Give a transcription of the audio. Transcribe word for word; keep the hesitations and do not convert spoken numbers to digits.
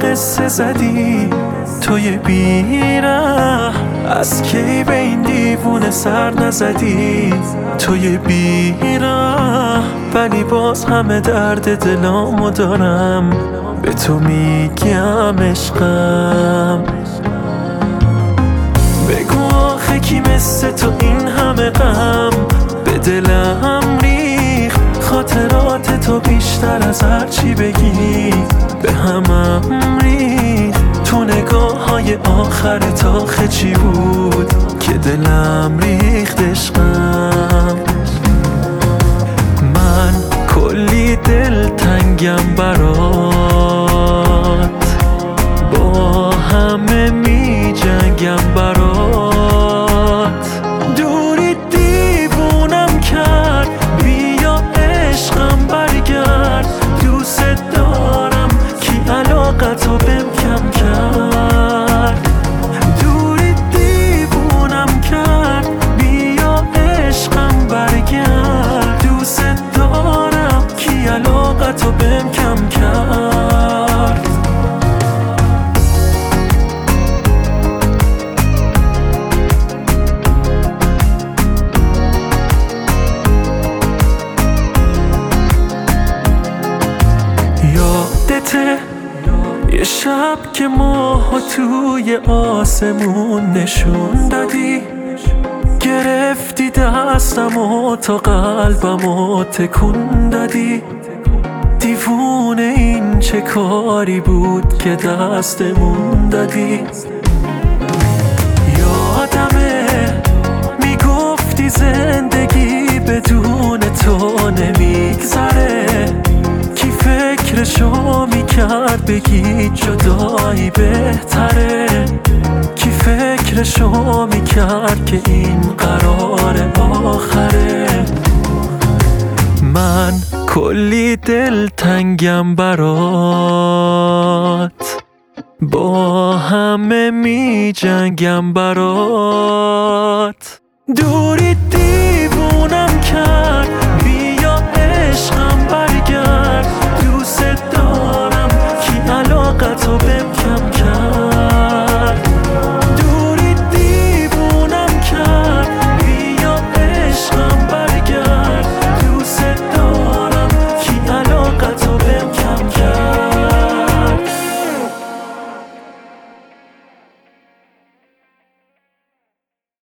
قصه زدی توی بیره، از کی به این دیوونه سر نزدی توی بیره، ولی باز همه درد دلامو دارم به تو میگم عشقم. بگو آخه کی مثل تو این همه غم به دلم ریخ، خاطرات تو بیشتر از هر چی بگی به همم ریخ. تو نگاه های آخرت آخه چی بود که دلم ریخت عشقم. من کلی دل تنگم برات، با همه می جنگم برات، دوری دیوونم کرد، بیا عشقم برگرد، دوست دارم کی علاقتو بهم کم کرد، دوری دیوونم کرد، بیا عشقم برگرد، دوست دارم کی علاقتو بهم کم کرد. یادته یه شب که ماها توی آسمون نشون دادی، گرفتی دستم و تا قلبم و تکون دادی، دیوونه این چه کاری بود که دستمون دادی. یادمه میگفتی زندگی بدون تو نمیگذره، کی فکرشو میکرد بگی جدایی بهتره، کی فکرشو میکرد که این قرار آخره. من کلی دل تنگم برات، با همه می جنگم برات، دوری دیوونم کرد، بیا عشقم برگرد، دوست دارم کی علاقتو به